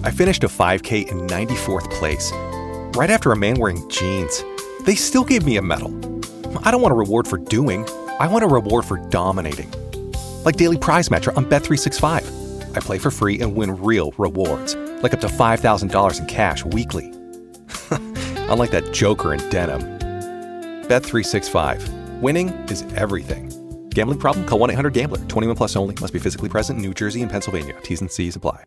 I finished a 5K in 94th place, right after a man wearing jeans. They still gave me a medal. I don't want a reward for doing. I want a reward for dominating. Like Daily Prize Match on Bet365. I play for free and win real rewards, like up to $5,000 in cash weekly. Unlike that joker in denim. Bet365. Winning is everything. Gambling problem? Call 1-800-GAMBLER. 21 plus only. Must be physically present in New Jersey and Pennsylvania. T's and C's apply.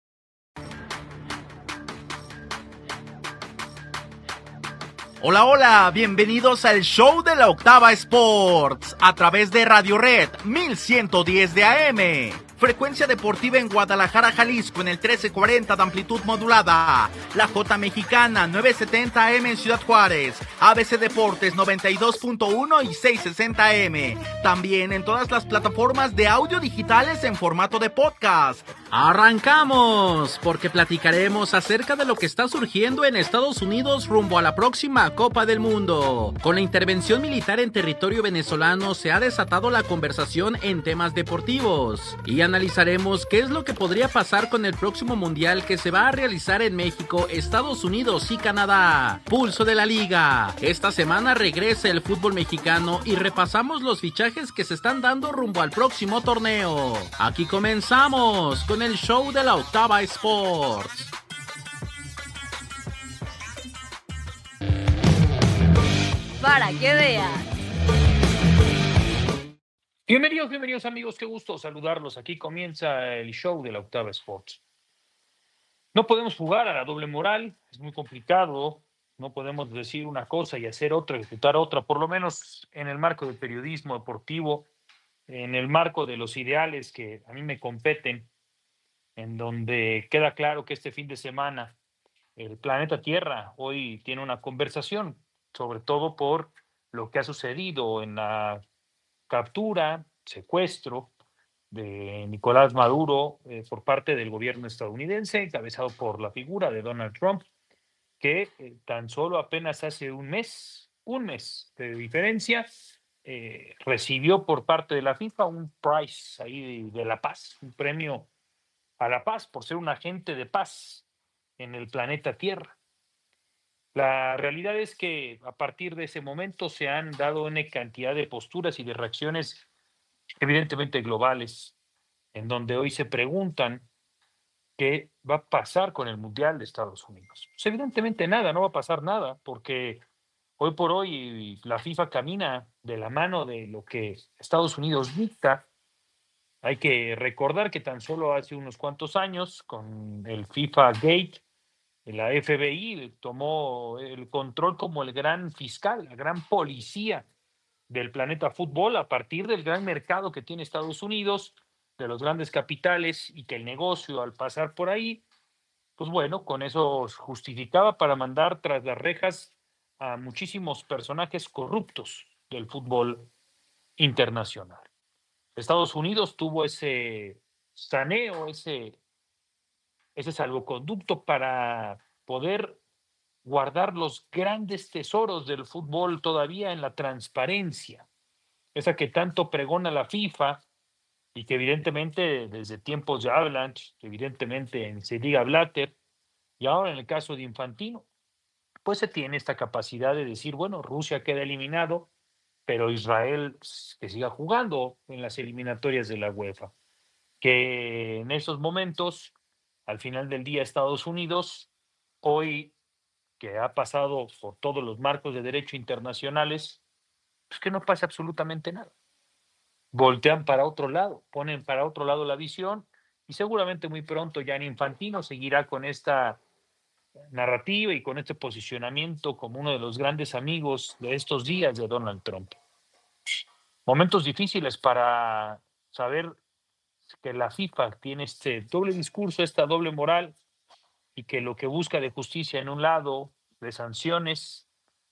Hola, hola, bienvenidos al show de la Octava Sports a través de Radio Red 1110 de AM. Frecuencia deportiva en Guadalajara, Jalisco en el 1340 de amplitud modulada. La J Mexicana 970 AM en Ciudad Juárez. ABC Deportes 92.1 y 660 AM. También en todas las plataformas de audio digitales en formato de podcast. Arrancamos, porque platicaremos acerca de lo que está surgiendo en Estados Unidos rumbo a la próxima Copa del Mundo. Con la intervención militar en territorio venezolano se ha desatado la conversación en temas deportivos. Y analizaremos qué es lo que podría pasar con el próximo mundial que se va a realizar en México, Estados Unidos y Canadá. Pulso de la Liga. Esta semana regresa el fútbol mexicano y repasamos los fichajes que se están dando rumbo al próximo torneo. Aquí comenzamos con el show de la Octava Sports. Para que veas. Bienvenidos amigos, qué gusto saludarlos. Aquí comienza el show de la Octava Sports. No podemos jugar a la doble moral, es muy complicado. No podemos decir una cosa y hacer otra, ejecutar otra, por lo menos en el marco del periodismo deportivo, en el marco de los ideales que a mí me competen, en donde queda claro que este fin de semana el planeta Tierra hoy tiene una conversación, sobre todo por lo que ha sucedido en la captura, secuestro de Nicolás Maduro por parte del gobierno estadounidense, encabezado por la figura de Donald Trump, que tan solo apenas hace un mes de diferencia, recibió por parte de la FIFA un prize ahí de la paz, un premio a la paz por ser un agente de paz en el planeta Tierra. La realidad es que a partir de ese momento se han dado una cantidad de posturas y de reacciones evidentemente globales, en donde hoy se preguntan qué va a pasar con el Mundial de Estados Unidos. Pues evidentemente nada, no va a pasar nada, porque hoy por hoy la FIFA camina de la mano de lo que Estados Unidos dicta. Hay que recordar que tan solo hace unos cuantos años, con el FIFA Gate, la FBI tomó el control como el gran fiscal, la gran policía del planeta fútbol a partir del gran mercado que tiene Estados Unidos, de los grandes capitales, y que el negocio al pasar por ahí, pues bueno, con eso justificaba para mandar tras las rejas a muchísimos personajes corruptos del fútbol internacional. Estados Unidos tuvo ese saneo, ese salvoconducto para poder guardar los grandes tesoros del fútbol todavía en la transparencia, esa que tanto pregona la FIFA y que evidentemente desde tiempos de Avalanche, evidentemente se diga Blatter, y ahora en el caso de Infantino, pues se tiene esta capacidad de decir, bueno, Rusia queda eliminado, pero Israel que siga jugando en las eliminatorias de la UEFA. Que en esos momentos, al final del día, Estados Unidos, hoy que ha pasado por todos los marcos de derecho internacionales, pues que no pasa absolutamente nada. Voltean para otro lado, ponen para otro lado la visión y seguramente muy pronto Gianni Infantino seguirá con esta narrativa y con este posicionamiento como uno de los grandes amigos de estos días de Donald Trump. Momentos difíciles para saber que la FIFA tiene este doble discurso, esta doble moral, y que lo que busca de justicia en un lado, de sanciones,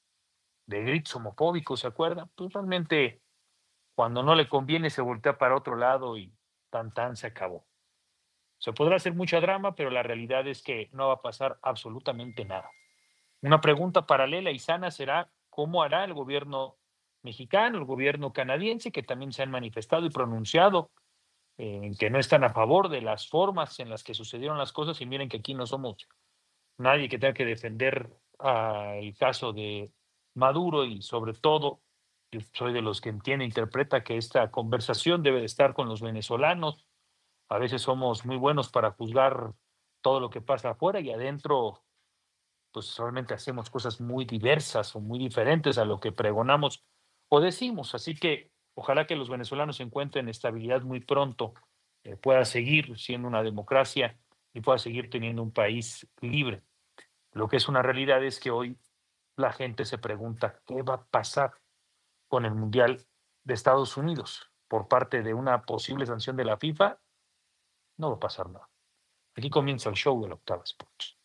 de gritos homofóbicos, ¿se acuerdan? Pues realmente cuando no le conviene se voltea para otro lado y tan se acabó. Se podrá hacer mucha drama, pero la realidad es que no va a pasar absolutamente nada. Una pregunta paralela y sana será cómo hará el gobierno mexicano, el gobierno canadiense, que también se han manifestado y pronunciado que no están a favor de las formas en las que sucedieron las cosas, y miren que aquí no somos nadie que tenga que defender el caso de Maduro, y sobre todo yo soy de los que entiende, interpreta que esta conversación debe de estar con los venezolanos. A veces somos muy buenos para juzgar todo lo que pasa afuera, y adentro pues realmente hacemos cosas muy diversas o muy diferentes a lo que pregonamos o decimos. Así que ojalá que los venezolanos encuentren estabilidad muy pronto, pueda seguir siendo una democracia y pueda seguir teniendo un país libre. Lo que es una realidad es que hoy la gente se pregunta qué va a pasar con el Mundial de Estados Unidos por parte de una posible sanción de la FIFA. No va a pasar nada. Aquí comienza el show de la Octava Sports.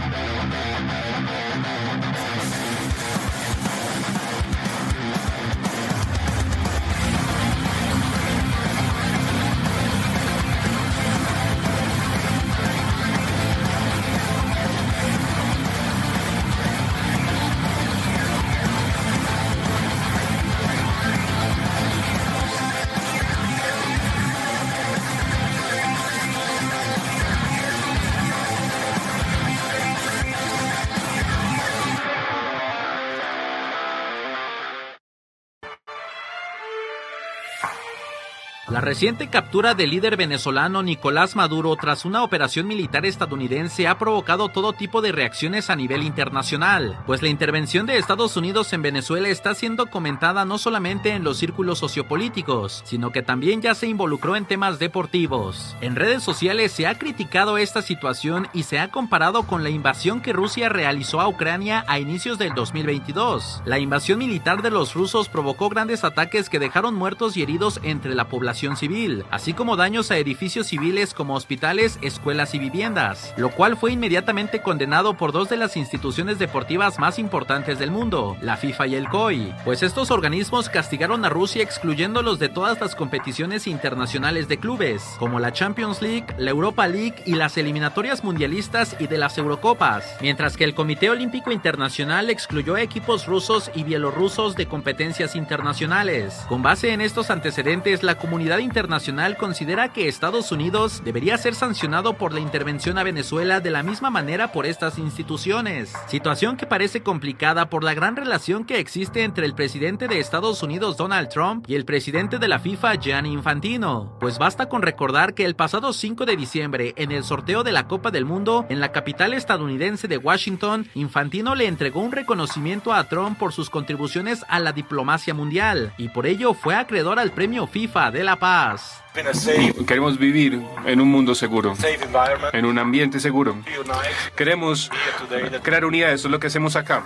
La reciente captura del líder venezolano Nicolás Maduro tras una operación militar estadounidense ha provocado todo tipo de reacciones a nivel internacional, pues la intervención de Estados Unidos en Venezuela está siendo comentada no solamente en los círculos sociopolíticos, sino que también ya se involucró en temas deportivos. En redes sociales se ha criticado esta situación y se ha comparado con la invasión que Rusia realizó a Ucrania a inicios del 2022. La invasión militar de los rusos provocó grandes ataques que dejaron muertos y heridos entre la población civil, así como daños a edificios civiles como hospitales, escuelas y viviendas, lo cual fue inmediatamente condenado por dos de las instituciones deportivas más importantes del mundo, la FIFA y el COI, pues estos organismos castigaron a Rusia excluyéndolos de todas las competiciones internacionales de clubes, como la Champions League, la Europa League y las eliminatorias mundialistas y de las Eurocopas, mientras que el Comité Olímpico Internacional excluyó a equipos rusos y bielorrusos de competencias internacionales. Con base en estos antecedentes, la comunidad internacional considera que Estados Unidos debería ser sancionado por la intervención a Venezuela de la misma manera por estas instituciones, situación que parece complicada por la gran relación que existe entre el presidente de Estados Unidos Donald Trump y el presidente de la FIFA Gianni Infantino, pues basta con recordar que el pasado 5 de diciembre en el sorteo de la Copa del Mundo en la capital estadounidense de Washington, Infantino le entregó un reconocimiento a Trump por sus contribuciones a la diplomacia mundial y por ello fue acreedor al premio FIFA de la paz. Queremos vivir en un mundo seguro, en un ambiente seguro. Queremos crear unidad, eso es lo que hacemos acá,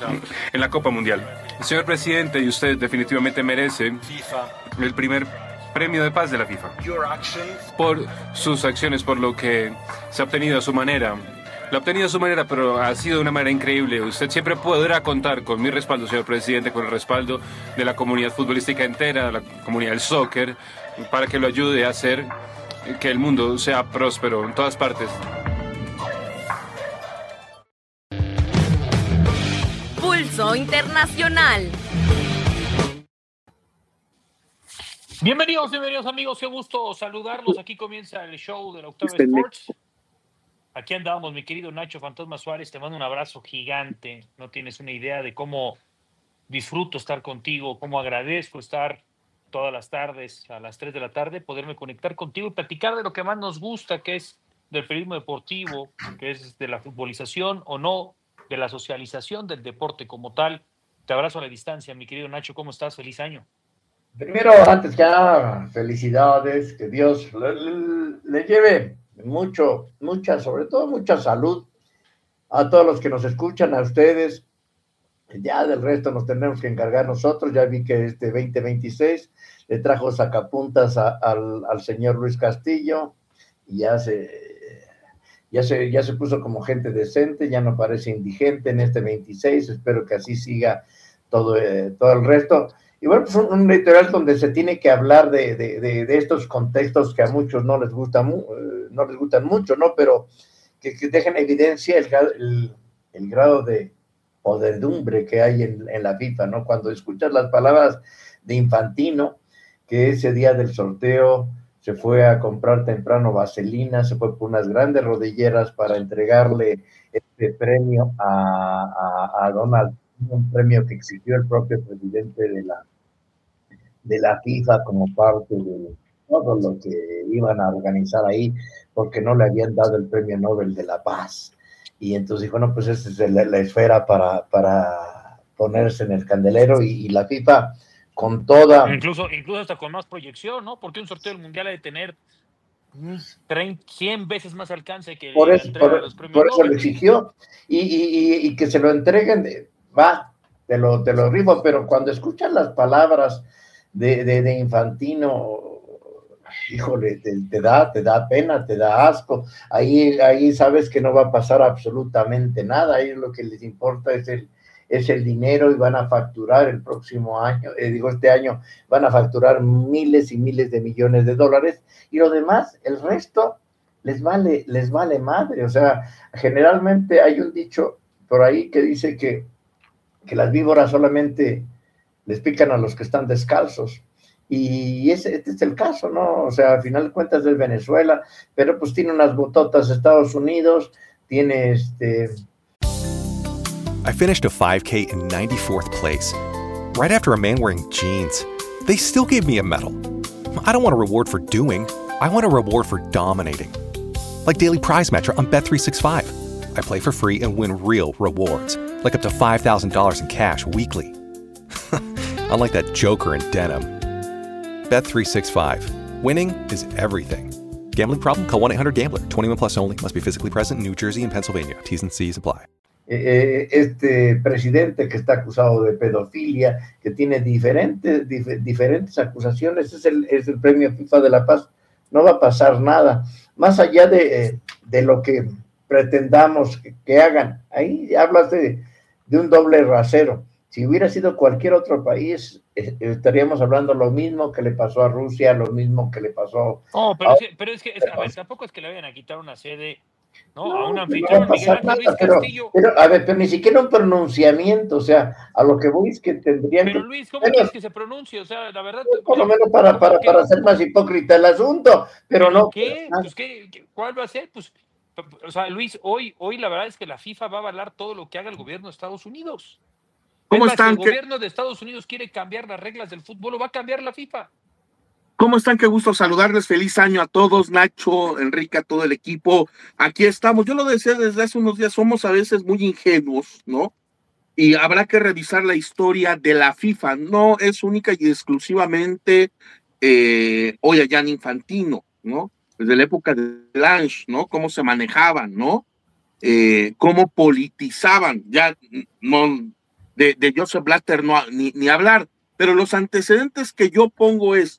en la Copa Mundial. Señor presidente, y usted definitivamente merece el primer premio de paz de la FIFA por sus acciones, por lo que se ha obtenido a su manera. Lo ha obtenido a su manera, pero ha sido de una manera increíble. Usted siempre podrá contar con mi respaldo, señor presidente, con el respaldo de la comunidad futbolística entera, la comunidad del soccer, para que lo ayude a hacer que el mundo sea próspero en todas partes. Pulso Internacional. Bienvenidos amigos, qué gusto saludarlos. Aquí comienza el show de la Octava Sports. Aquí andamos, mi querido Nacho Fantasma Suárez, te mando un abrazo gigante. No tienes una idea de cómo disfruto estar contigo, cómo agradezco estar todas las tardes a las 3 de la tarde, poderme conectar contigo y platicar de lo que más nos gusta, que es del periodismo deportivo, que es de la futbolización o no, de la socialización del deporte como tal. Te abrazo a la distancia, mi querido Nacho, ¿cómo estás? Feliz año. Primero, antes que nada, felicidades, que Dios le lleve sobre todo mucha salud a todos los que nos escuchan, a ustedes. Ya del resto nos tenemos que encargar nosotros. Ya vi que este 2026 le trajo sacapuntas al señor Luis Castillo y ya se puso como gente decente, ya no parece indigente en este 26. Espero que así siga todo el resto. Y bueno, pues un editorial donde se tiene que hablar de estos contextos que a muchos no les gustan mucho, ¿no? Pero que dejen evidencia el grado de podredumbre que hay en la FIFA, ¿no? Cuando escuchas las palabras de Infantino, que ese día del sorteo se fue a comprar temprano vaselina, se fue por unas grandes rodilleras para entregarle este premio a Donald Trump, un premio que exigió el propio presidente de la FIFA como parte de todo lo que iban a organizar ahí, porque no le habían dado el premio Nobel de la Paz. Y entonces dijo, no, pues esa es la esfera para ponerse en el candelero, y la FIFA con toda... Incluso hasta con más proyección, ¿no? Porque un sorteo del Mundial ha de tener 100 veces más alcance que por la eso, entrega de los premios por eso Nobel. lo exigió, y que se lo entreguen, te lo rifo, pero cuando escuchan las palabras de Infantino, híjole, te da pena, te da asco. Ahí sabes que no va a pasar absolutamente nada. A ellos lo que les importa es el dinero, y van a facturar el próximo año, este año van a facturar miles y miles de millones de dólares, y lo demás, el resto, les vale madre. O sea, generalmente hay un dicho por ahí que dice que las víboras solamente les pican a los que están descalzos. Y este es el caso, ¿no? O sea, al final de cuentas es Venezuela, pero pues tiene unas bototas Estados Unidos, tiene I finished a 5K in 94th place, right after a man wearing jeans. They still gave me a medal. I don't want a reward for doing, I want a reward for dominating. Like Daily Prize Match on Bet365. I play for free and win real rewards, like up to $5,000 in cash weekly. Unlike that joker in denim. Bet365. Winning is everything. Gambling problem? Call 1-800-GAMBLER. 21 plus only. Must be physically present in New Jersey and Pennsylvania. T's and C's apply. Este presidente que está acusado de pedofilia, que tiene diferentes acusaciones, es el premio FIFA de la Paz. No va a pasar nada. Más allá de lo que pretendamos que hagan, ahí hablas de un doble rasero. Si hubiera sido cualquier otro país, estaríamos hablando lo mismo que le pasó a Rusia, lo mismo que le pasó... No, pero es que a ver, tampoco es que le vayan a quitar una sede, ¿no? A un anfitrión, no Miguel Ángel Luis Castillo. Pero ni siquiera un pronunciamiento, o sea, a lo que voy es que tendrían Pero que... Luis, ¿cómo quieres que se pronuncie? O sea, la verdad... Por lo menos para ser más hipócrita el asunto, pero no... ¿Qué? Pues, ¿cuál va a ser? Pues, o sea, Luis, hoy la verdad es que la FIFA va a avalar todo lo que haga el gobierno de Estados Unidos. ¿Cómo están? Si el gobierno de Estados Unidos quiere cambiar las reglas del fútbol, lo va a cambiar la FIFA. ¿Cómo están? Qué gusto saludarles. Feliz año a todos, Nacho, Enrique, a todo el equipo. Aquí estamos. Yo lo decía desde hace unos días, somos a veces muy ingenuos, ¿no? Y habrá que revisar la historia de la FIFA. No es única y exclusivamente hoy a Gianni Infantino, ¿no? Desde la época de Blanche, ¿no? Cómo se manejaban, ¿no? Cómo politizaban. Ya no... De Joseph Blatter ni hablar, pero los antecedentes que yo pongo es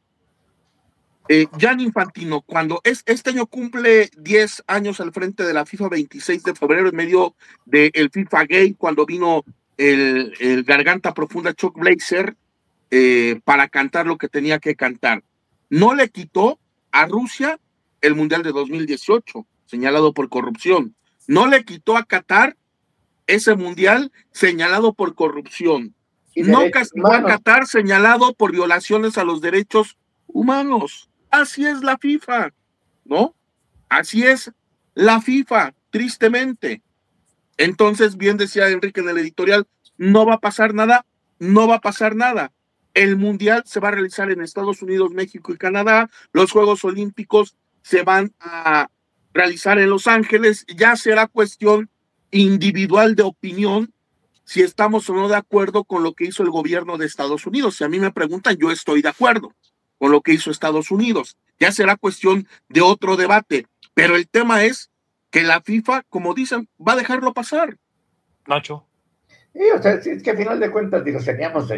Gianni Infantino, cuando este año cumple 10 años al frente de la FIFA, 26 de febrero, en medio del FIFA Gate, cuando vino el garganta profunda Chuck Blazer para cantar lo que tenía que cantar. No le quitó a Rusia el Mundial de 2018, señalado por corrupción. No le quitó a Qatar ese mundial señalado por corrupción. No castigó a Qatar señalado por violaciones a los derechos humanos. Así es la FIFA, ¿no? Así es la FIFA, tristemente. Entonces, bien decía Enrique en el editorial, no va a pasar nada, no va a pasar nada. El mundial se va a realizar en Estados Unidos, México y Canadá. Los Juegos Olímpicos se van a realizar en Los Ángeles. Ya será cuestión individual de opinión si estamos o no de acuerdo con lo que hizo el gobierno de Estados Unidos. Si a mí me preguntan, yo estoy de acuerdo con lo que hizo Estados Unidos. Ya será cuestión de otro debate, pero el tema es que la FIFA, como dicen, va a dejarlo pasar. Nacho. Sí, o sea, es que al final de cuentas, digo, seríamos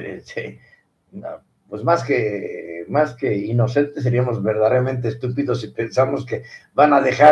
pues más que inocentes, seríamos verdaderamente estúpidos si pensamos que van a dejar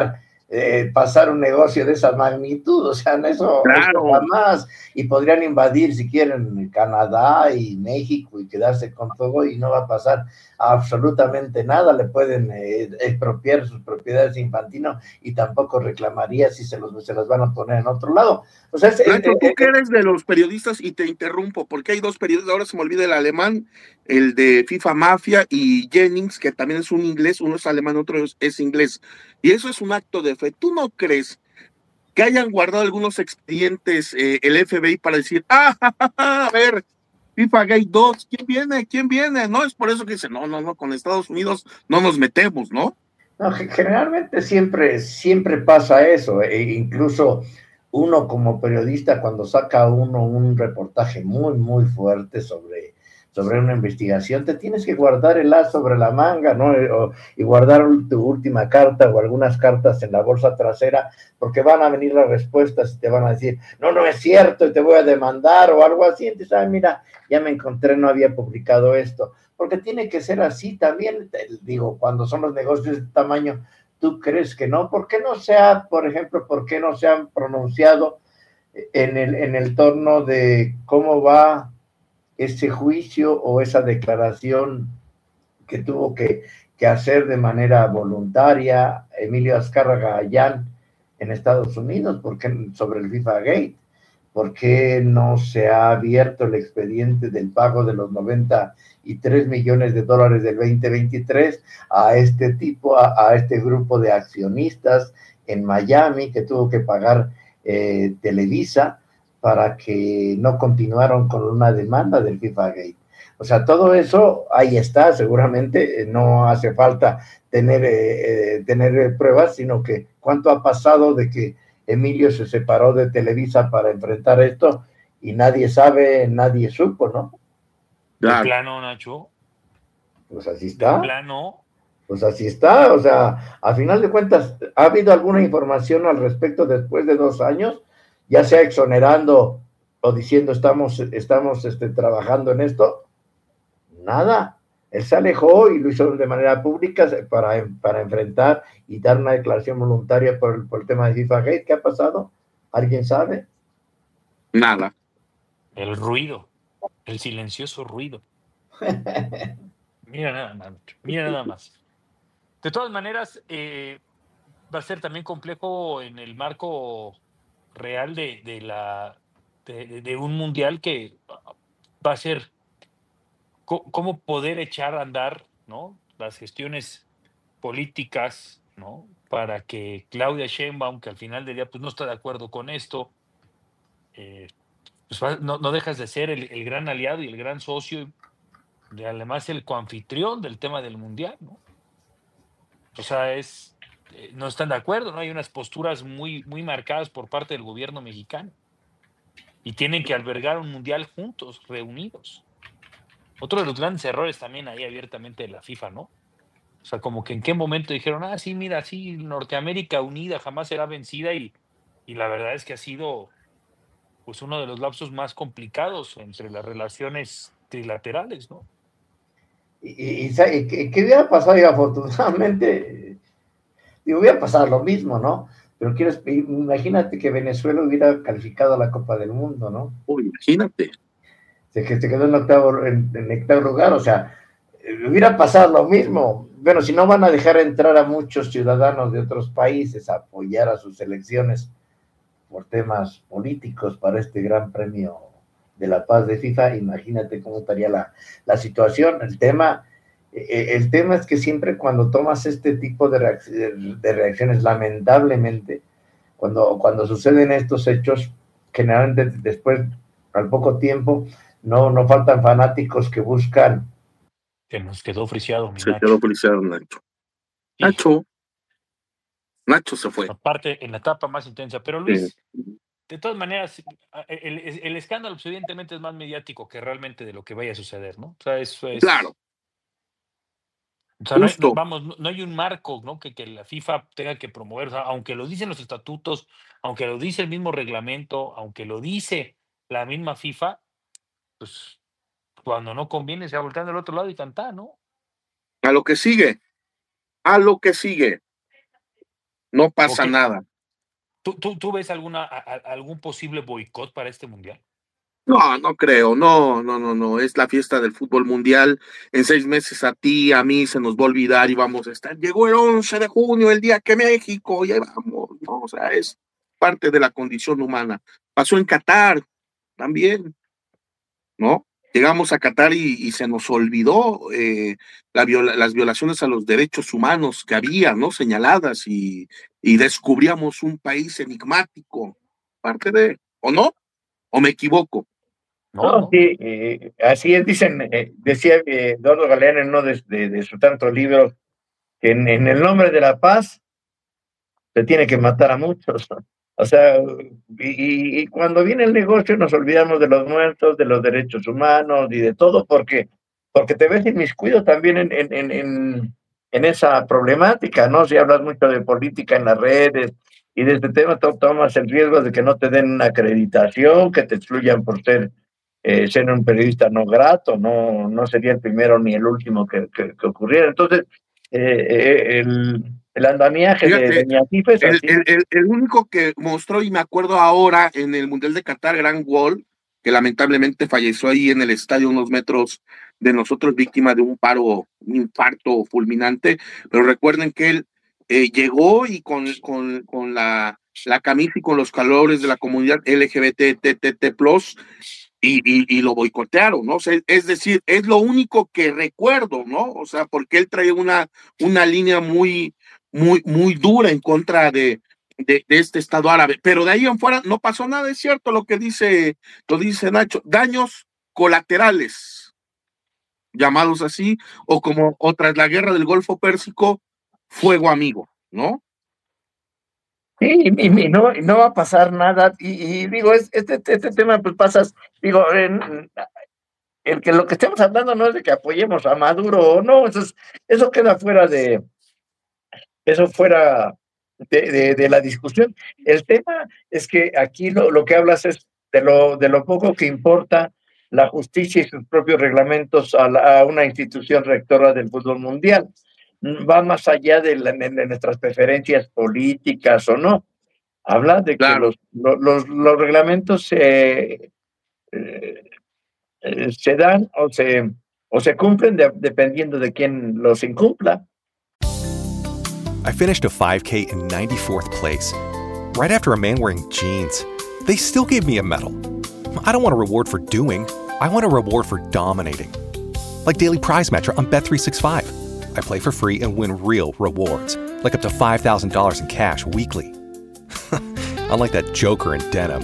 pasar un negocio de esa magnitud, o sea, eso jamás, y podrían invadir si quieren Canadá y México y quedarse con todo y no va a pasar absolutamente nada, le pueden expropiar sus propiedades infantiles y tampoco reclamaría si se las van a poner en otro lado. O sea, Nacho, tú que eres de los periodistas, y te interrumpo, porque hay dos periodistas, ahora se me olvida el alemán, el de FIFA Mafia, y Jennings, que también es un inglés, uno es alemán, otro es inglés, y eso es un acto de fe. ¿Tú no crees que hayan guardado algunos expedientes el FBI para decir, a ver, FIFA Gate 2, ¿quién viene? ¿Quién viene? No es por eso que dicen, no, con Estados Unidos no nos metemos, ¿no? No, generalmente siempre pasa eso, incluso uno como periodista cuando saca un reportaje muy fuerte sobre una investigación, te tienes que guardar el as sobre la manga, ¿no? Y guardar tu última carta o algunas cartas en la bolsa trasera, porque van a venir las respuestas y te van a decir, no es cierto y te voy a demandar o algo así. Entonces, mira, ya me encontré, no había publicado esto. Porque tiene que ser así también, digo, cuando son los negocios de tamaño, ¿tú crees que no? ¿Por qué no se ha, por ejemplo, han pronunciado en el torno de cómo va ese juicio o esa declaración que tuvo que hacer de manera voluntaria Emilio Azcárraga Gallán en Estados Unidos sobre el FIFA Gate? ¿Por qué no se ha abierto el expediente del pago de los 93 millones de dólares del 2023 a este tipo, a este grupo de accionistas en Miami que tuvo que pagar Televisa para que no continuaron con una demanda del FIFA Gate? O sea, todo eso ahí está, seguramente no hace falta tener pruebas, sino que cuánto ha pasado de que Emilio se separó de Televisa para enfrentar esto y nadie sabe, nadie supo, ¿no? Claro. De plano, Nacho. Pues así está. De plano. Pues así está, o sea, a final de cuentas, ¿ha habido alguna información al respecto después de 2 años? Ya sea exonerando o diciendo estamos trabajando en esto. Nada. Él se alejó y lo hizo de manera pública para enfrentar y dar una declaración voluntaria por el tema de FIFA Gate. ¿Qué ha pasado? ¿Alguien sabe? Nada. El ruido, el silencioso ruido. Mira nada más. De todas maneras, va a ser también complejo en el marco real de un mundial que va a ser cómo poder echar a andar, ¿no?, las gestiones políticas, ¿no?, para que Claudia Sheinbaum, que al final del día pues no está de acuerdo con esto, pues no dejas de ser el gran aliado y el gran socio, y además el coanfitrión del tema del mundial, ¿no? O sea, no están de acuerdo, ¿no? Hay unas posturas muy marcadas por parte del gobierno mexicano y tienen que albergar un mundial juntos, reunidos. Otro de los grandes errores también ahí abiertamente de la FIFA, ¿no? O sea, como que en qué momento dijeron, sí, mira, sí, Norteamérica unida jamás será vencida, y la verdad es que ha sido pues uno de los lapsos más complicados entre las relaciones trilaterales, ¿no? ¿Y qué hubiera pasado? Y afortunadamente, hubiera pasado lo mismo, ¿no? Pero imagínate que Venezuela hubiera calificado a la Copa del Mundo, ¿no? Imagínate. Que se quedó en octavo lugar, o sea, hubiera pasado lo mismo. Bueno, si no van a dejar entrar a muchos ciudadanos de otros países a apoyar a sus elecciones por temas políticos para este gran premio de la paz de FIFA, imagínate cómo estaría la situación. El tema es que siempre cuando tomas este tipo de reacciones, lamentablemente, cuando suceden estos hechos, generalmente después, al poco tiempo, no faltan fanáticos que buscan. Que nos quedó friseado, mi Se Nacho. quedó friseado, Nacho. Nacho se fue. Aparte, en la etapa más intensa. Pero Luis, de todas maneras, el escándalo pues, evidentemente es más mediático que realmente de lo que vaya a suceder, ¿no? O sea, eso es... Claro. O sea, no hay un marco, ¿no?, que la FIFA tenga que promover. O sea, aunque lo dicen los estatutos, aunque lo dice el mismo reglamento, aunque lo dice la misma FIFA, pues cuando no conviene se va volteando al otro lado y tanta, ¿no? A lo que sigue. no pasa Ok. nada. ¿Tú ves algún posible boicot para este mundial? No, no creo, no, es la fiesta del fútbol mundial. En 6 meses a ti, a mí se nos va a olvidar y vamos a estar. Llegó el 11 de junio, el día que México, ya vamos, ¿no? O sea, es parte de la condición humana. Pasó en Qatar también, ¿no? Llegamos a Qatar y se nos olvidó las violaciones a los derechos humanos que había, ¿no? Señaladas y descubríamos un país enigmático, parte de, ¿o no? ¿O me equivoco? No, sí, así es, dicen, decía Eduardo Galeano en uno de sus tantos libros, que en el nombre de la paz se tiene que matar a muchos. O sea, y cuando viene el negocio nos olvidamos de los muertos, de los derechos humanos y de todo, porque te ves inmiscuido también en esa problemática, ¿no? Si hablas mucho de política en las redes y de este tema, tomas el riesgo de que no te den una acreditación, que te excluyan por ser un periodista no grato, no sería el primero ni el último que ocurriera. Entonces, el andamiaje Fíjate, de mi equipo es así. el único que mostró, y me acuerdo ahora, en el Mundial de Qatar, Gran Wall, que lamentablemente falleció ahí en el estadio, unos metros de nosotros, víctima de un paro, un infarto fulminante, pero recuerden que él llegó y con la camisa y con los calores de la comunidad LGBT+, y lo boicotearon, ¿no? O sea, es decir, es lo único que recuerdo, ¿no? O sea, porque él traía una línea muy dura en contra de este Estado árabe, pero de ahí en fuera no pasó nada, es cierto lo dice Nacho, daños colaterales, llamados así, o tras la guerra del Golfo Pérsico, fuego amigo, ¿no? Sí, y no va a pasar nada. Y digo, este tema, pues pasas, digo, lo que estemos hablando no es de que apoyemos a Maduro o no, eso queda fuera de la discusión. El tema es que aquí lo que hablas es de lo poco que importa la justicia y sus propios reglamentos a una institución rectora del fútbol mundial. Va más allá de nuestras preferencias políticas o no. Habla de que Claro. los reglamentos se dan o se cumplen dependiendo de quién los incumpla. I finished a 5K in 94th place, right after a man wearing jeans. They still gave me a medal. I don't want a reward for doing, I want a reward for dominating. Like Daily Prize Match on Bet365. I play for free and win real rewards, like up to $5,000 in cash weekly. Unlike that joker in denim.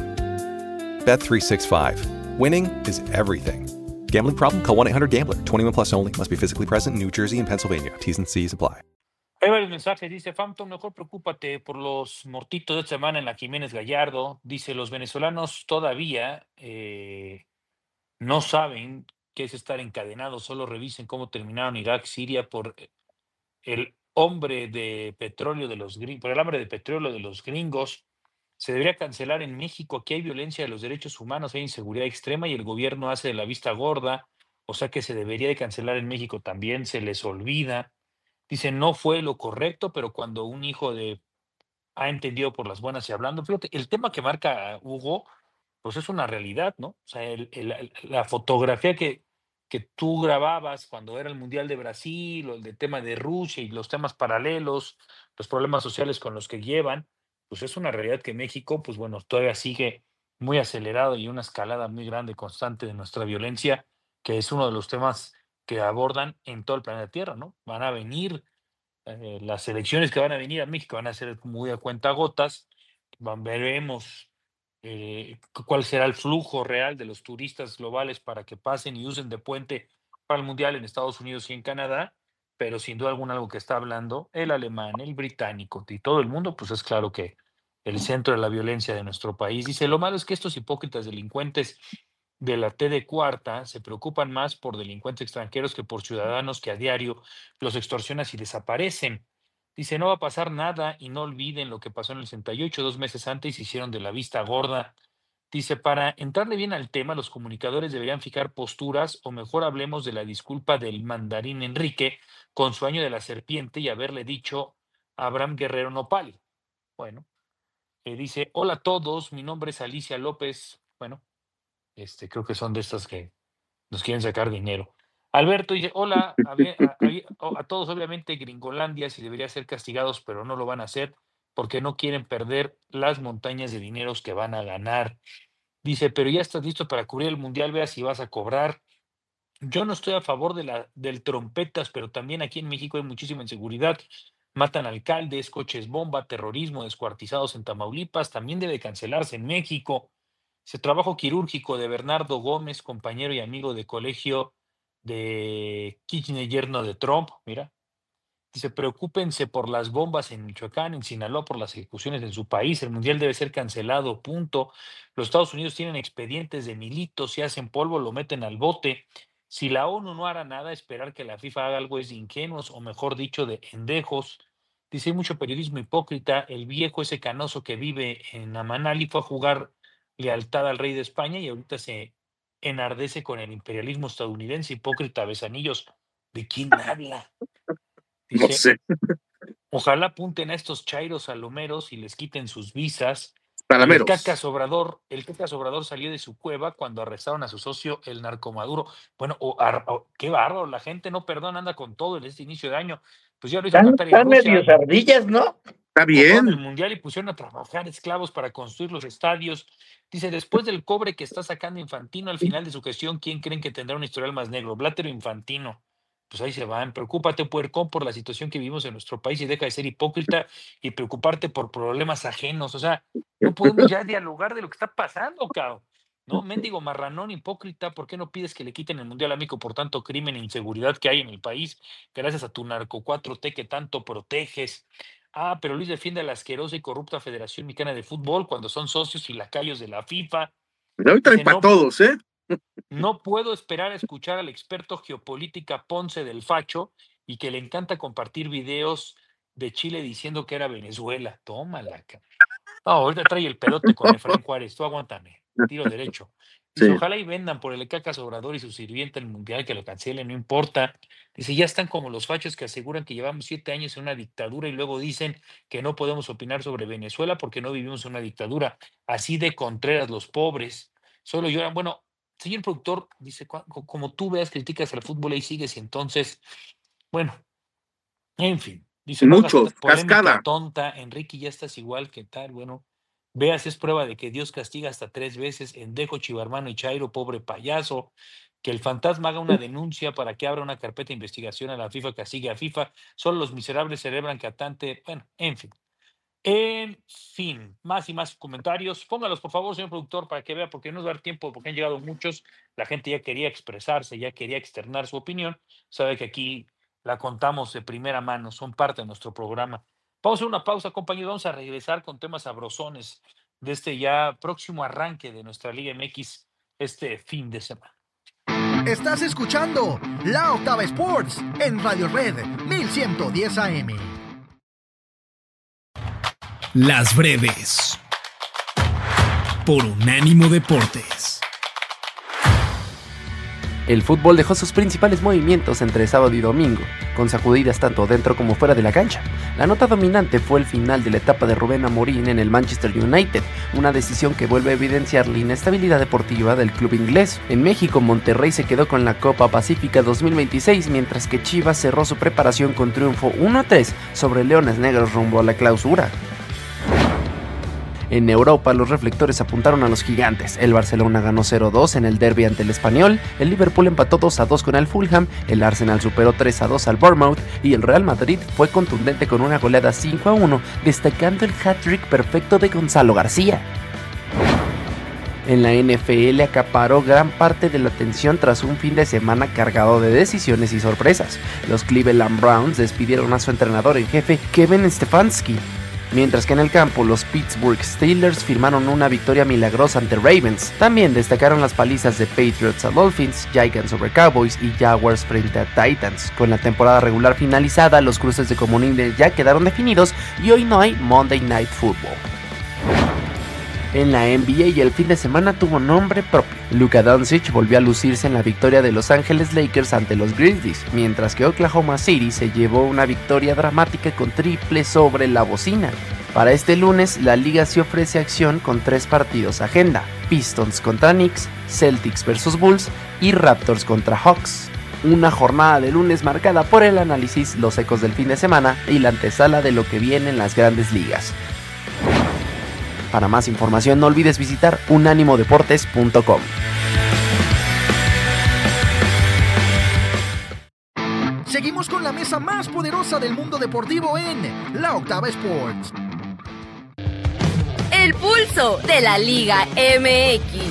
Bet365. Winning is everything. Gambling problem? Call 1-800-GAMBLER. 21 plus only. Must be physically present in New Jersey and Pennsylvania. T's and C's apply. Hay varios mensajes, dice Phantom, mejor preocúpate por los mortitos de esta semana en la Jiménez Gallardo. Dice, los venezolanos todavía no saben qué es estar encadenados, solo revisen cómo terminaron Irak, Siria por el hambre de petróleo de los gringos, por el hambre de petróleo de los gringos. Se debería cancelar en México. Aquí hay violencia de los derechos humanos, hay inseguridad extrema y el gobierno hace de la vista gorda. O sea que se debería de cancelar en México también, se les olvida. Dice, no fue lo correcto, pero cuando un hijo ha entendido por las buenas y hablando, fíjate, el tema que marca Hugo, pues es una realidad, ¿no? O sea, la fotografía que tú grababas cuando era el Mundial de Brasil, o el tema de Rusia y los temas paralelos, los problemas sociales con los que llevan, pues es una realidad que México, pues bueno, todavía sigue muy acelerado y una escalada muy grande, constante de nuestra violencia, que es uno de los temas que abordan en todo el planeta Tierra, ¿no? Van a venir las elecciones que van a venir a México van a ser muy a cuentagotas. Veremos cuál será el flujo real de los turistas globales para que pasen y usen de puente para el Mundial en Estados Unidos y en Canadá, pero sin duda alguna algo que está hablando el alemán, el británico y todo el mundo, pues es claro que el centro de la violencia de nuestro país. Dice, lo malo es que estos hipócritas delincuentes de la T de cuarta se preocupan más por delincuentes extranjeros que por ciudadanos que a diario los extorsionan y desaparecen. Dice, no va a pasar nada y no olviden lo que pasó en el 68, 2 meses antes hicieron de la vista gorda. Dice, para entrarle bien al tema, los comunicadores deberían fijar posturas o mejor hablemos de la disculpa del mandarín Enrique con su año de la serpiente y haberle dicho a Abraham Guerrero Nopal. Bueno, dice, hola a todos, mi nombre es Alicia López. Bueno, creo que son de estas que nos quieren sacar dinero. Alberto dice, hola, a todos obviamente Gringolandia si debería ser castigados, pero no lo van a hacer porque no quieren perder las montañas de dineros que van a ganar. Dice, pero ya estás listo para cubrir el mundial, vea si vas a cobrar. Yo no estoy a favor del trompetas, pero también aquí en México hay muchísima inseguridad. Matan alcaldes, coches bomba, terrorismo, descuartizados en Tamaulipas. También debe cancelarse en México. Ese trabajo quirúrgico de Bernardo Gómez, compañero y amigo de colegio de Kirchner, yerno de Trump. Mira, dice, preocúpense por las bombas en Michoacán, en Sinaloa, por las ejecuciones en su país. El mundial debe ser cancelado, punto. Los Estados Unidos tienen expedientes de militos, si hacen polvo, lo meten al bote. Si la ONU no hará nada, esperar que la FIFA haga algo es de ingenuos, o mejor dicho, de endejos. Dice, hay mucho periodismo hipócrita. El viejo ese canoso que vive en Amanali fue a jugar lealtad al rey de España y ahorita se enardece con el imperialismo estadounidense. Hipócrita, besanillos. ¿De quién habla? No Dice, sé. ojalá apunten a estos chairos salomeros y les quiten sus visas. Palameros. El Cacas Obrador salió de su cueva cuando arrestaron a su socio, el narcomaduro. Bueno, qué bárbaro, la gente no perdona, anda con todo en este inicio de año. Pues ya lo hizo Qatar y Están Rusia. medios ardillas, ¿no? Está Compraron el bien. mundial y pusieron a trabajar esclavos para construir los estadios. Dice, después del cobre que está sacando Infantino al final de su gestión, ¿quién creen que tendrá un historial más negro? Blatter o Infantino. Pues ahí se van. Preocúpate, puercón, por la situación que vivimos en nuestro país y deja de ser hipócrita y preocuparte por problemas ajenos. O sea, no podemos ya dialogar de lo que está pasando, cabrón. ¿No? Mendigo marranón, hipócrita, ¿por qué no pides que le quiten el mundial a México por tanto crimen e inseguridad que hay en el país? Gracias a tu narco 4T que tanto proteges. Ah, pero Luis defiende a la asquerosa y corrupta Federación Mexicana de Fútbol cuando son socios y lacayos de la FIFA. Hoy traen Dice, para todos, ¿eh? no puedo esperar a escuchar al experto geopolítica Ponce del Facho y que le encanta compartir videos de Chile diciendo que era Venezuela. Tómala, cabrón. No, ahorita trae el pedote con Efraín Juárez. Tú aguántame. Tiro derecho. Dice, Sí. ojalá y vendan por el Cacas Obrador y su sirvienta el mundial, que lo cancelen, no importa. Dice, ya están como los fachos que aseguran que llevamos 7 años en una dictadura y luego dicen que no podemos opinar sobre Venezuela porque no vivimos en una dictadura. Así de contreras los pobres. Solo lloran. Bueno, señor productor, dice, como tú veas, criticas al fútbol y sigues y entonces, bueno, en fin. Dice, no hagas Muchos. polémica Cascada. tonta, Enrique, ya estás igual, ¿qué tal? Bueno, veas, es prueba de que Dios castiga hasta 3 veces, Endejo, Chivarmano y Chairo, pobre payaso, que el fantasma haga una denuncia para que abra una carpeta de investigación a la FIFA, castigue a FIFA, solo los miserables celebran que atante, bueno, en fin. En fin, más y más comentarios. Póngalos, por favor, señor productor, para que vea, porque no nos va a dar tiempo, porque han llegado muchos. La gente ya quería expresarse, ya quería externar su opinión. Sabe que aquí la contamos de primera mano, son parte de nuestro programa. Vamos a hacer una pausa, compañeros. Vamos a regresar con temas sabrosones de este ya próximo arranque de nuestra Liga MX este fin de semana. Estás escuchando La Octava Sports en Radio Red 1110 AM. Las breves. Por Unánimo Deportes. El fútbol dejó sus principales movimientos entre sábado y domingo, con sacudidas tanto dentro como fuera de la cancha. La nota dominante fue el final de la etapa de Rubén Amorín en el Manchester United, una decisión que vuelve a evidenciar la inestabilidad deportiva del club inglés. En México, Monterrey se quedó con la Copa Pacífica 2026, mientras que Chivas cerró su preparación con triunfo 1-3 sobre Leones Negros rumbo a la clausura. En Europa, los reflectores apuntaron a los gigantes. El Barcelona ganó 0-2 en el derbi ante el Español, el Liverpool empató 2-2 con el Fulham, el Arsenal superó 3-2 al Bournemouth y el Real Madrid fue contundente con una goleada 5-1, destacando el hat-trick perfecto de Gonzalo García. En la NFL acaparó gran parte de la atención tras un fin de semana cargado de decisiones y sorpresas. Los Cleveland Browns despidieron a su entrenador en jefe, Kevin Stefanski. Mientras que en el campo, los Pittsburgh Steelers firmaron una victoria milagrosa ante Ravens. También destacaron las palizas de Patriots a Dolphins, Giants sobre Cowboys y Jaguars frente a Titans. Con la temporada regular finalizada, los cruces de comodines ya quedaron definidos y hoy no hay Monday Night Football. En la NBA el fin de semana tuvo nombre propio. Luka Doncic volvió a lucirse en la victoria de Los Ángeles Lakers ante los Grizzlies, mientras que Oklahoma City se llevó una victoria dramática con triple sobre la bocina. Para este lunes, la liga se ofrece acción con 3 partidos agenda: Pistons contra Knicks, Celtics vs Bulls y Raptors contra Hawks. Una jornada de lunes marcada por el análisis, los ecos del fin de semana y la antesala de lo que viene en las grandes ligas. Para más información no olvides visitar unanimodeportes.com. Seguimos con la mesa más poderosa del mundo deportivo en La Octava Sports. El pulso de la Liga MX.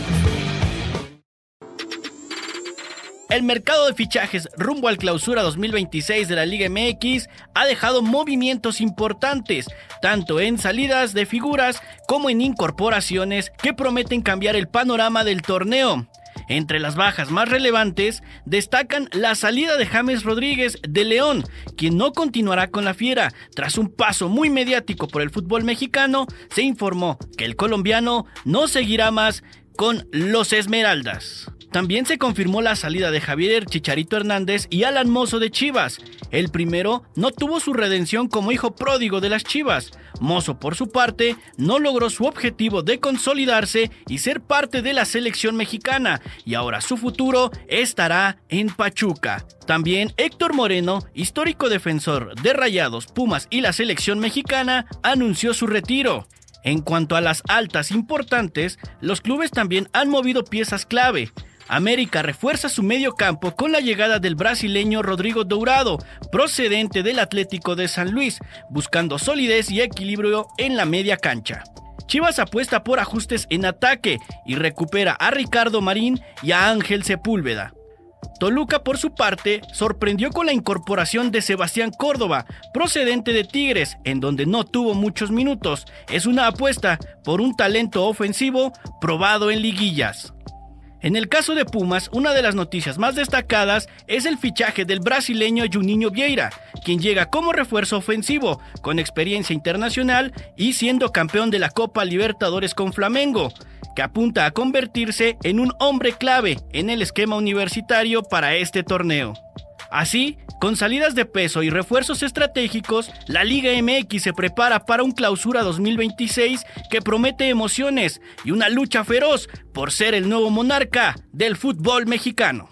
El mercado de fichajes rumbo al clausura 2026 de la Liga MX ha dejado movimientos importantes, tanto en salidas de figuras como en incorporaciones que prometen cambiar el panorama del torneo. Entre las bajas más relevantes destacan la salida de James Rodríguez de León, quien no continuará con la Fiera. Tras un paso muy mediático por el fútbol mexicano, se informó que el colombiano no seguirá más con los Esmeraldas. También se confirmó la salida de Javier Chicharito Hernández y Alan Mozo de Chivas. El primero no tuvo su redención como hijo pródigo de las Chivas. Mozo, por su parte, no logró su objetivo de consolidarse y ser parte de la selección mexicana, y ahora su futuro estará en Pachuca. También Héctor Moreno, histórico defensor de Rayados, Pumas y la selección mexicana, anunció su retiro. En cuanto a las altas importantes, los clubes también han movido piezas clave. América refuerza su medio campo con la llegada del brasileño Rodrigo Dourado, procedente del Atlético de San Luis, buscando solidez y equilibrio en la media cancha. Chivas apuesta por ajustes en ataque y recupera a Ricardo Marín y a Ángel Sepúlveda. Toluca, por su parte, sorprendió con la incorporación de Sebastián Córdoba, procedente de Tigres, en donde no tuvo muchos minutos. Es una apuesta por un talento ofensivo probado en liguillas. En el caso de Pumas, una de las noticias más destacadas es el fichaje del brasileño Juninho Vieira, quien llega como refuerzo ofensivo, con experiencia internacional y siendo campeón de la Copa Libertadores con Flamengo, que apunta a convertirse en un hombre clave en el esquema universitario para este torneo. Así, con salidas de peso y refuerzos estratégicos, la Liga MX se prepara para un clausura 2026 que promete emociones y una lucha feroz por ser el nuevo monarca del fútbol mexicano.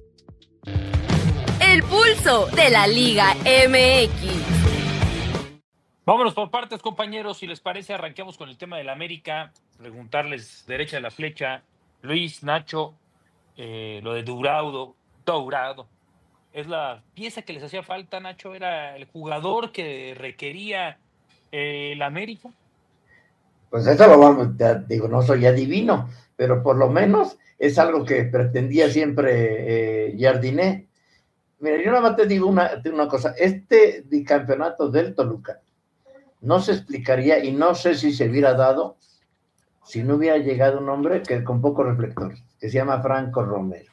El pulso de la Liga MX. Vámonos por partes, compañeros. Si les parece, arranquemos con el tema del América. Preguntarles derecha de la flecha, Luis, Nacho, lo de Dourado. ¿Es la pieza que les hacía falta, Nacho? ¿Era el jugador que requería el América? Pues eso lo vamos, digo, no soy adivino, pero por lo menos es algo que pretendía siempre Jardiné. Mira, yo nada más te digo una cosa, este bicampeonato del Toluca no se explicaría y no sé si se hubiera dado si no hubiera llegado un hombre que con pocos reflectores, que se llama Franco Romero.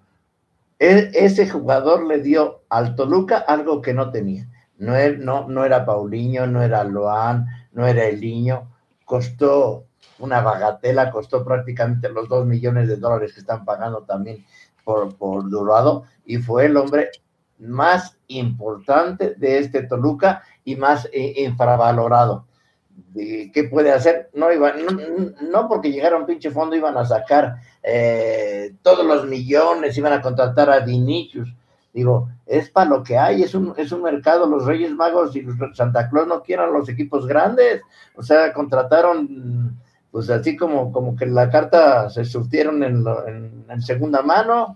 Ese jugador le dio al Toluca algo que no tenía. No era Paulinho, no era Loan, no era Eliño. Costó una bagatela, costó prácticamente los $2 millones que están pagando también por Dourado, y fue el hombre más importante de este Toluca y más infravalorado. ¿Qué puede hacer? No porque llegara un pinche fondo iban a sacar todos los millones, iban a contratar a Vinicius. Digo, es para lo que hay, es un mercado. Los Reyes Magos y los Santa Claus no quieren los equipos grandes, o sea, contrataron pues así como que la carta se surtieron en segunda mano.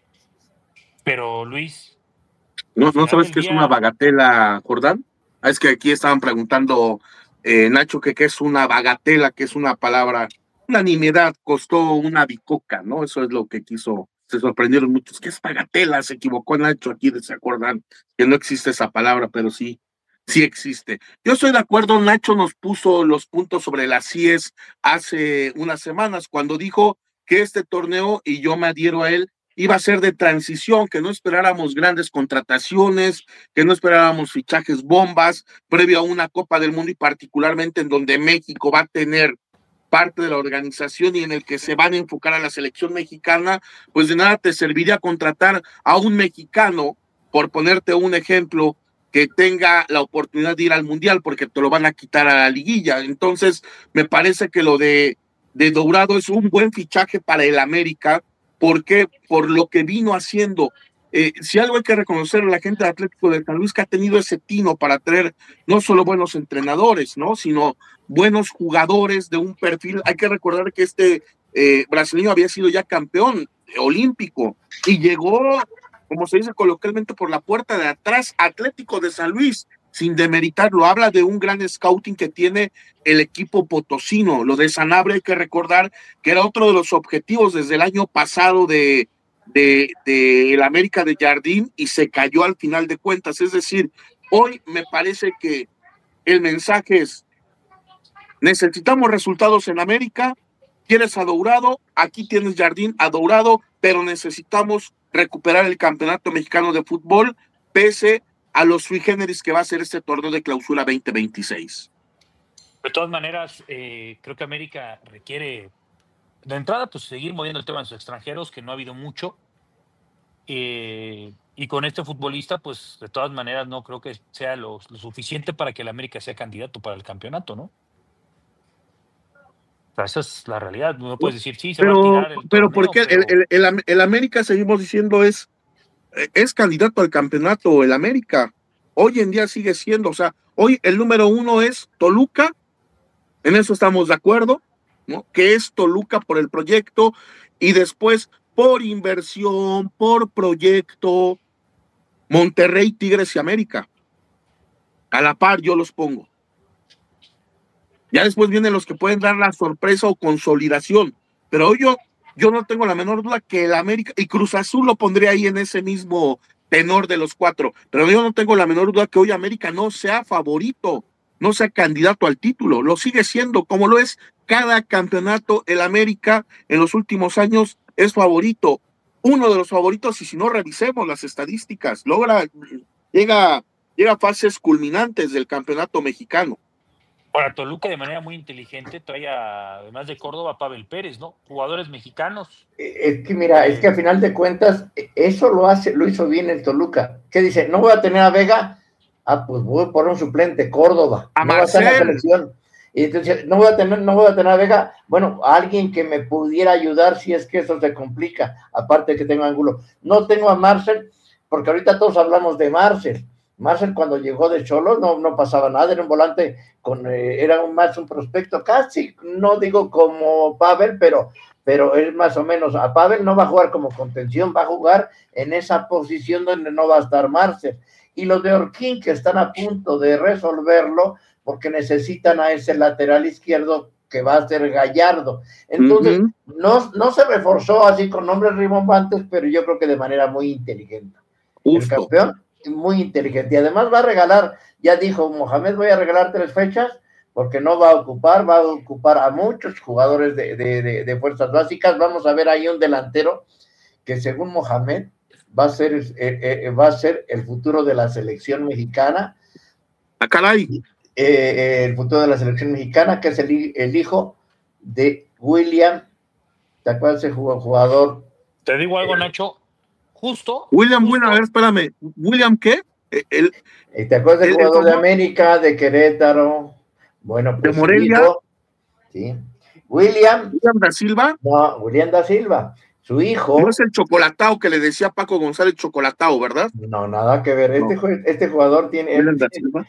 Pero Luis, ¿no sabes qué es una bagatela, Jordán? Es que aquí estaban preguntando Nacho que qué es una bagatela, que es una palabra, una nimiedad, costó una bicoca, ¿no? Eso es lo que quiso, se sorprendieron muchos. ¿Qué es bagatela? Se equivocó Nacho aquí, se acuerdan que no existe esa palabra, pero sí existe. Yo estoy de acuerdo, Nacho nos puso los puntos sobre las IES hace unas semanas, cuando dijo que este torneo, y yo me adhiero a él, iba a ser de transición, que no esperáramos grandes contrataciones, que no esperáramos fichajes bombas previo a una Copa del Mundo, y particularmente en donde México va a tener parte de la organización y en el que se van a enfocar a la selección mexicana. Pues de nada te serviría contratar a un mexicano, por ponerte un ejemplo, que tenga la oportunidad de ir al Mundial, porque te lo van a quitar a la liguilla. Entonces, me parece que lo de Dourado es un buen fichaje para el América, porque por lo que vino haciendo. Si algo hay que reconocer a la gente de Atlético de San Luis, que ha tenido ese tino para traer no solo buenos entrenadores, ¿no? Sino buenos jugadores de un perfil. Hay que recordar que este brasileño había sido ya campeón olímpico y llegó, como se dice coloquialmente, por la puerta de atrás. Atlético de San Luis, sin demeritarlo, habla de un gran scouting que tiene el equipo potosino. Lo de Sanabria hay que recordar que era otro de los objetivos desde el año pasado de el América de Jardín, y se cayó al final de cuentas. Es decir, hoy me parece que el mensaje es: necesitamos resultados en América. ¿Quieres a Dourado? Aquí tienes Jardín a Dourado, pero necesitamos recuperar el campeonato mexicano de fútbol, pese a los sui generis que va a ser este torneo de clausura 2026. De todas maneras, creo que América requiere, de entrada, pues seguir moviendo el tema de sus extranjeros, que no ha habido mucho. Y con este futbolista, pues de todas maneras no creo que sea lo suficiente para que el América sea candidato para el campeonato, ¿no? O sea, esa es la realidad. No puedes decir, sí, se va a tirar el pero torneo, porque el América, seguimos diciendo, es candidato al campeonato. El América hoy en día sigue siendo, o sea, hoy el número 1 es Toluca, en eso estamos de acuerdo, ¿no? Que es Toluca por el proyecto, y después por inversión, por proyecto, Monterrey, Tigres y América. A la par yo los pongo. Ya después vienen los que pueden dar la sorpresa o consolidación, pero hoy yo no tengo la menor duda que el América, y Cruz Azul lo pondría ahí en ese mismo tenor de los 4, pero yo no tengo la menor duda que hoy América no sea favorito, no sea candidato al título. Lo sigue siendo, como lo es cada campeonato. El América en los últimos años es favorito, uno de los favoritos, y si no, revisemos las estadísticas, llega a fases culminantes del campeonato mexicano. Para Toluca, de manera muy inteligente, trae además de Córdoba, a Pavel Pérez, ¿no? Jugadores mexicanos. Es que mira, es que a final de cuentas, eso lo hizo bien el Toluca. ¿Qué dice? ¿No voy a tener a Vega? Ah, pues voy por un suplente, Córdoba. A no va a estar en la selección. Y entonces, no voy a tener a Vega. Bueno, alguien que me pudiera ayudar si es que eso se complica, aparte de que tengo ángulo. No tengo a Marcel, porque ahorita todos hablamos de Marcel. Marcel, cuando llegó de Cholos, no pasaba nada, era un volante era más un prospecto, casi, no digo como Pavel, pero es más o menos. A Pavel no va a jugar como contención, va a jugar en esa posición donde no va a estar Marcel. Y los de Orquín, que están a punto de resolverlo, porque necesitan a ese lateral izquierdo que va a ser Gallardo. Entonces, no se reforzó así con nombres rimbombantes, pero yo creo que de manera muy inteligente. El campeón, muy inteligente, y además va a regalar, ya dijo Mohamed, voy a regalar 3 fechas, porque no va a ocupar a muchos jugadores de fuerzas básicas. Vamos a ver ahí un delantero que según Mohamed va a ser el futuro de la selección mexicana. ¡Ah, caray! El futuro de la selección mexicana, que es el hijo de William. ¿Te acuerdas de ese jugador? Te digo algo, Nacho. Justo. A ver, espérame. ¿William qué? ¿Te acuerdas del jugador de América, de Querétaro? Bueno, pues. ¿De Morelia? Hijo, sí. ¿William da Silva? No, William da Silva. Su hijo. No es el chocolatao que le decía Paco González, chocolatao, ¿verdad? No, nada que ver. Este jugador tiene. ¿William da Silva?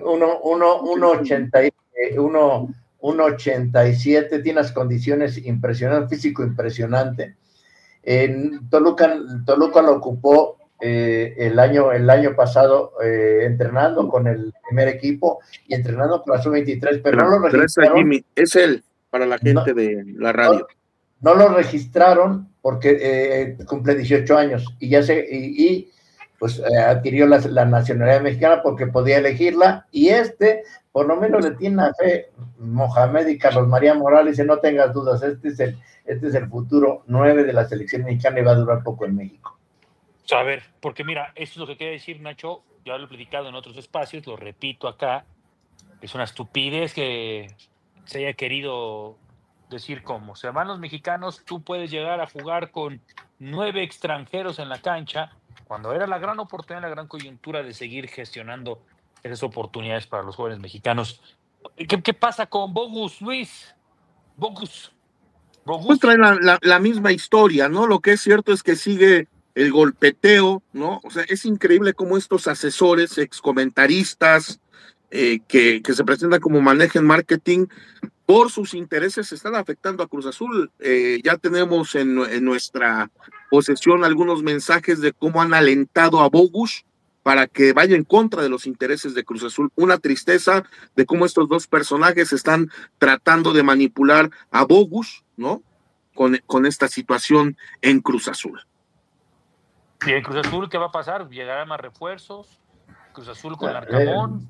1.87, tiene unas condiciones impresionantes, físico impresionante. En Toluca lo ocupó el año pasado entrenando con el primer equipo y entrenando con la sub-23, pero no lo registraron. Jimmy, es él, para la gente de la radio. No lo registraron porque cumple 18 años y pues adquirió la nacionalidad mexicana porque podía elegirla, y por lo menos le tiene a fe Mohamed y Carlos María Morales, y no tengas dudas, este es el futuro 9 de la selección mexicana y va a durar poco en México. A ver, porque mira, esto es lo que quería decir, Nacho, ya lo he platicado en otros espacios, lo repito acá, es una estupidez que se haya querido decir como se van los mexicanos, tú puedes llegar a jugar con 9 extranjeros en la cancha cuando era la gran oportunidad, la gran coyuntura de seguir gestionando esas oportunidades para los jóvenes mexicanos. ¿Qué pasa con Bogus, Luis? Bogus. Pues trae la misma historia, ¿no? Lo que es cierto es que sigue el golpeteo, ¿no? O sea, es increíble cómo estos asesores, excomentaristas, que se presentan como manejen marketing, por sus intereses están afectando a Cruz Azul. Ya tenemos en nuestra posesión algunos mensajes de cómo han alentado a Bogus para que vaya en contra de los intereses de Cruz Azul. Una tristeza de cómo estos dos personajes están tratando de manipular a Bogus, ¿no? Con esta situación en Cruz Azul. ¿Y en Cruz Azul qué va a pasar? ¿Llegarán más refuerzos? ¿Cruz Azul con Larcamón?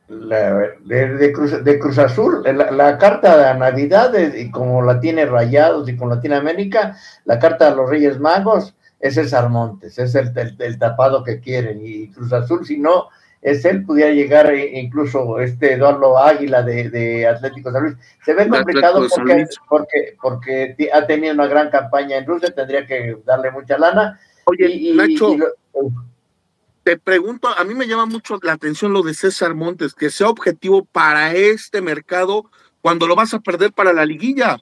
De Cruz Azul, la carta de Navidad, y como la tiene Rayados y como la tiene América, la carta de los Reyes Magos es César Montes, es el tapado que quieren, y Cruz Azul, si no es él, pudiera llegar incluso Eduardo Águila de Atlético San Luis. Se ve complicado porque ha tenido una gran campaña en Rusia, tendría que darle mucha lana. Oye, Nacho, te pregunto, a mí me llama mucho la atención lo de César Montes, que sea objetivo para este mercado cuando lo vas a perder para la liguilla.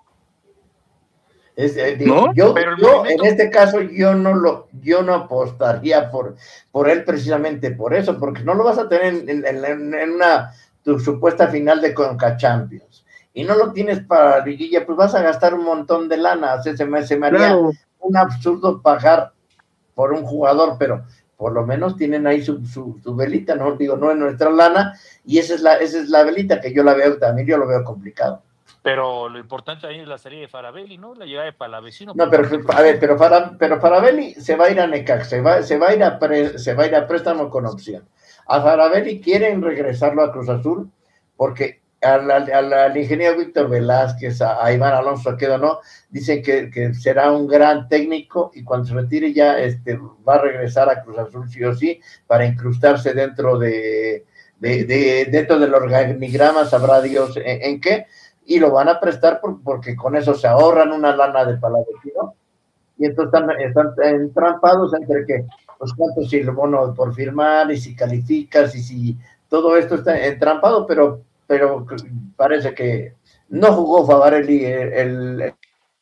¿No? Yo en este caso yo no apostaría por él precisamente por eso, porque no lo vas a tener en tu supuesta final de Conca Champions y no lo tienes para liguilla, pues vas a gastar un montón de lana. O sea, se me haría un absurdo pagar por un jugador, pero por lo menos tienen ahí su velita, no digo, no es nuestra lana, y esa es la velita que yo la veo, también yo lo veo complicado. Pero lo importante ahí es la serie de Faravelli, ¿no? La llegada de Palavecino. No, pero Faravelli se va a ir a Necaxa, se va a ir a préstamo con opción. A Faravelli quieren regresarlo a Cruz Azul porque al ingeniero Víctor Velázquez, a Iván Alonso Quedo, ¿no? Dicen que será un gran técnico y cuando se retire ya va a regresar a Cruz Azul sí o sí para incrustarse dentro dentro del organigrama, sabrá Dios en qué, y lo van a prestar porque con eso se ahorran una lana de Palavecino, y entonces están entrampados entre que, pues cuánto si el bono por firmar, y si calificas, y si todo esto está entrampado, pero parece que no jugó Faravelli el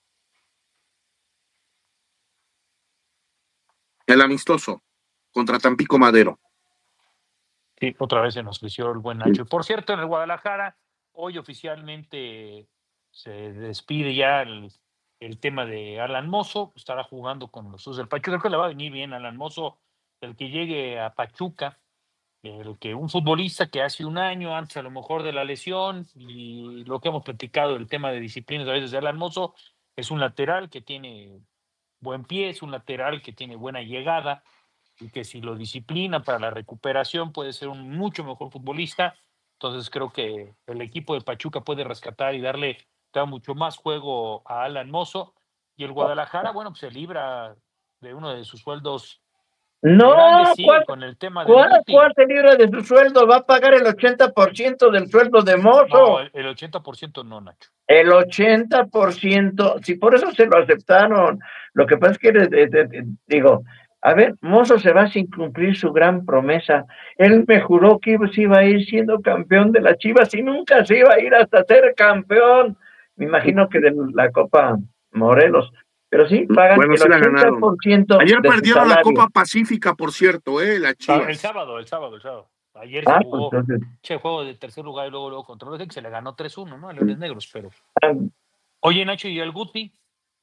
amistoso contra Tampico Madero. Sí, otra vez se nos creció el buen Nacho. Por cierto, en el Guadalajara, hoy oficialmente se despide ya el tema de Alan Mozo, estará jugando con los Sus del Pachuca. Creo que le va a venir bien a Alan Mozo, el que llegue a Pachuca, un futbolista que hace un año, antes a lo mejor de la lesión, y lo que hemos platicado, el tema de disciplinas a veces de Alan Mozo, es un lateral que tiene buen pie, es un lateral que tiene buena llegada, y que si lo disciplina para la recuperación puede ser un mucho mejor futbolista. Entonces creo que el equipo de Pachuca puede rescatar y darle mucho más juego a Alan Mozo, y el Guadalajara, bueno, pues se libra de uno de sus sueldos. No, con el tema ¿cuál se libra de su sueldo? Va a pagar el 80% del sueldo de Mozo. No, el 80% no, Nacho. El 80%, sí, por eso se lo aceptaron. Lo que pasa es que, digo, a ver, Mozo se va sin cumplir su gran promesa. Él me juró que se iba a ir siendo campeón de las Chivas y nunca se iba a ir hasta ser campeón. Me imagino que de la Copa Morelos. Pero sí, pagan el 80%. Ayer perdieron la Copa Pacífica, por cierto, la Chivas. El sábado. Ayer se jugó el juego de tercer lugar y luego contra los que se le ganó 3-1, ¿no? A Leones Negros, pero... Oye, Nacho, ¿y el Guti?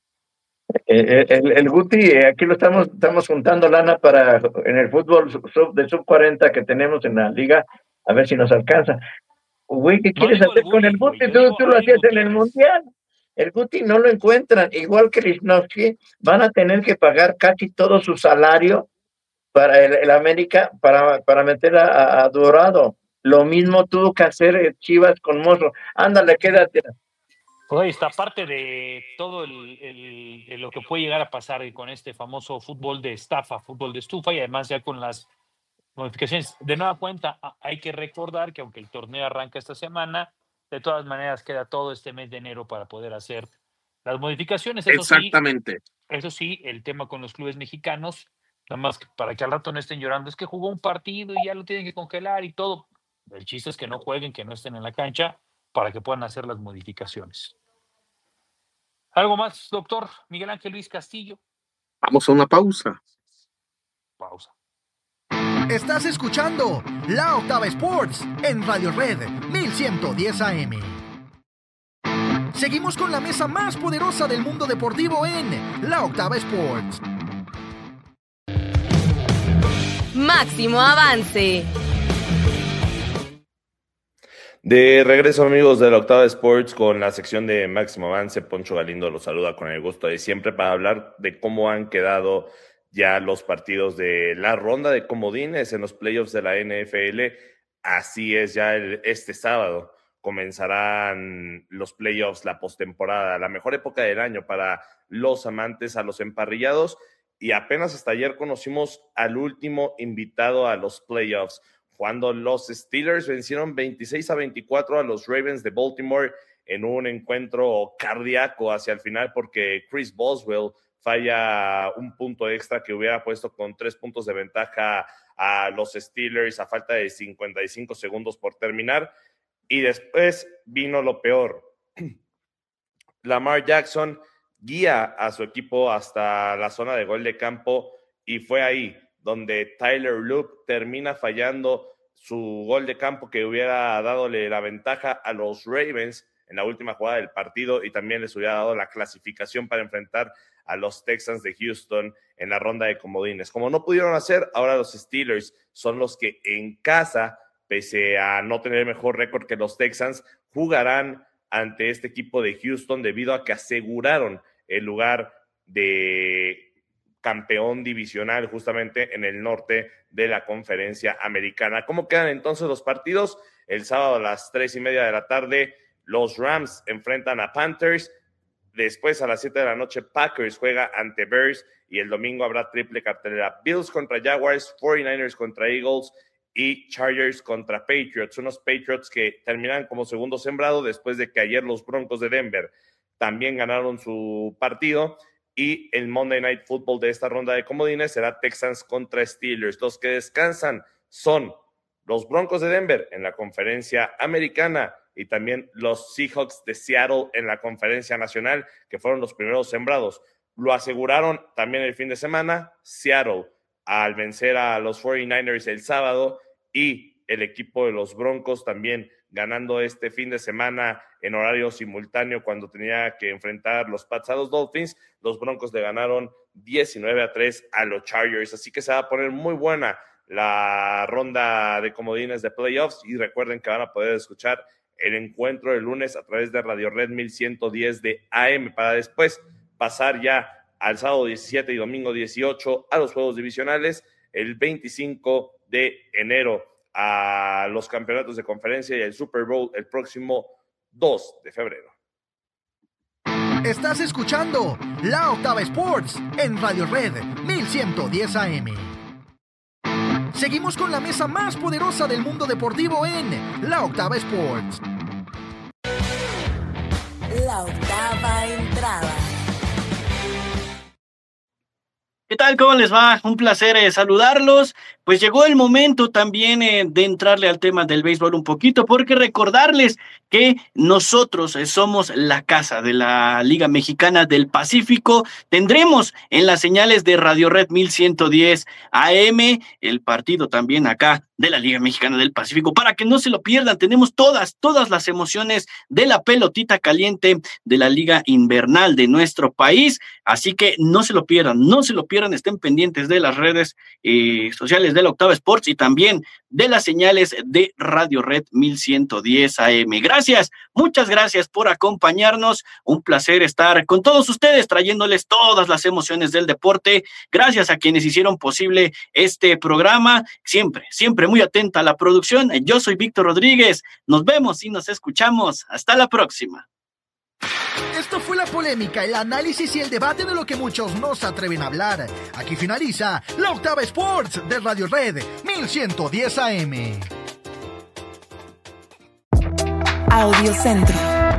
El Guti, aquí lo estamos juntando lana para en el fútbol de sub 40 que tenemos en la liga, a ver si nos alcanza. Güey, ¿qué quieres hacer con el Guti? Tú lo hacías en el Mundial. El Guti no lo encuentran, igual que Lichnowsky, van a tener que pagar casi todo su salario para el América para meter a Dorado. Lo mismo tuvo que hacer Chivas con Mozo. Ándale, quédate. Oye, esta parte de todo lo que puede llegar a pasar con este famoso fútbol de estafa, fútbol de estufa, y además ya con las modificaciones. De nueva cuenta, hay que recordar que aunque el torneo arranca esta semana, de todas maneras queda todo este mes de enero para poder hacer las modificaciones. Exactamente. Eso sí, el tema con los clubes mexicanos Nada más para que al rato no estén llorando, es que jugó un partido y ya lo tienen que congelar y todo. El chiste es que no jueguen, que no estén en la cancha para que puedan hacer las modificaciones. ¿Algo más, doctor Miguel Ángel Luis Castillo? Vamos a una pausa. Pausa. Estás escuchando La Octava Sports en Radio Red 1110 AM. Seguimos con la mesa más poderosa del mundo deportivo en La Octava Sports. Máximo avance. De regreso, amigos de La Octava Sports, con la sección de Máximo Avance. Poncho Galindo los saluda con el gusto de siempre para hablar de cómo han quedado ya los partidos de la ronda de comodines en los playoffs de la NFL. Así es, ya este sábado comenzarán los playoffs, la postemporada, la mejor época del año para los amantes, a los emparrillados, y apenas hasta ayer conocimos al último invitado a los playoffs, cuando los Steelers vencieron 26-24 a los Ravens de Baltimore en un encuentro cardíaco hacia el final, porque Chris Boswell falla un punto extra que hubiera puesto con 3 puntos de ventaja a los Steelers a falta de 55 segundos por terminar. Y después vino lo peor. Lamar Jackson guía a su equipo hasta la zona de gol de campo y fue ahí donde Tyler Loop termina fallando su gol de campo que hubiera dadole la ventaja a los Ravens en la última jugada del partido y también les hubiera dado la clasificación para enfrentar a los Texans de Houston en la ronda de comodines. Como no pudieron hacer, ahora los Steelers son los que en casa, pese a no tener mejor récord que los Texans, jugarán ante este equipo de Houston debido a que aseguraron el lugar de campeón divisional justamente en el norte de la conferencia americana. ¿Cómo quedan entonces los partidos? El sábado a las 3:30 de la tarde, los Rams enfrentan a Panthers. Después a las 7 de la noche, Packers juega ante Bears y el domingo habrá triple cartelera. Bills contra Jaguars, 49ers contra Eagles y Chargers contra Patriots. Unos Patriots que terminan como segundo sembrado después de que ayer los Broncos de Denver también ganaron su partido. Y el Monday Night Football de esta ronda de comodines será Texans contra Steelers. Los que descansan son los Broncos de Denver en la conferencia americana y también los Seahawks de Seattle en la conferencia nacional, que fueron los primeros sembrados. Lo aseguraron también el fin de semana Seattle al vencer a los 49ers el sábado y el equipo de los Broncos también ganando este fin de semana en horario simultáneo cuando tenía que enfrentar los Pats a los Dolphins. Los Broncos le ganaron 19-3 a los Chargers, así que se va a poner muy buena la ronda de comodines de playoffs y recuerden que van a poder escuchar el encuentro el lunes a través de Radio Red 1110 de AM para después pasar ya al sábado 17 y domingo 18 a los juegos divisionales, el 25 de enero a los campeonatos de conferencia y el Super Bowl el próximo 2 de febrero. Estás escuchando La Octava Sports en Radio Red 1110 AM. Seguimos con la mesa más poderosa del mundo deportivo en La Octava Sports. La octava entrada. ¿Qué tal? ¿Cómo les va? Un placer saludarlos. Pues llegó el momento también de entrarle al tema del béisbol un poquito, porque recordarles que nosotros somos la casa de la Liga Mexicana del Pacífico. Tendremos en las señales de Radio Red 1110 AM el partido también acá de la Liga Mexicana del Pacífico, para que no se lo pierdan. Tenemos todas las emociones de la pelotita caliente de la Liga Invernal de nuestro país, así que no se lo pierdan, estén pendientes de las redes sociales de la Octava Sports y también de las señales de Radio Red 1110 AM. Gracias, muchas gracias por acompañarnos, un placer estar con todos ustedes trayéndoles todas las emociones del deporte. Gracias a quienes hicieron posible este programa, siempre muy atenta a la producción. Yo soy Víctor Rodríguez, nos vemos y nos escuchamos, hasta la próxima. Esto fue la polémica, el análisis y el debate de lo que muchos no se atreven a hablar. Aquí finaliza La Octava Sports de Radio Red 1110 AM. Audio Centro.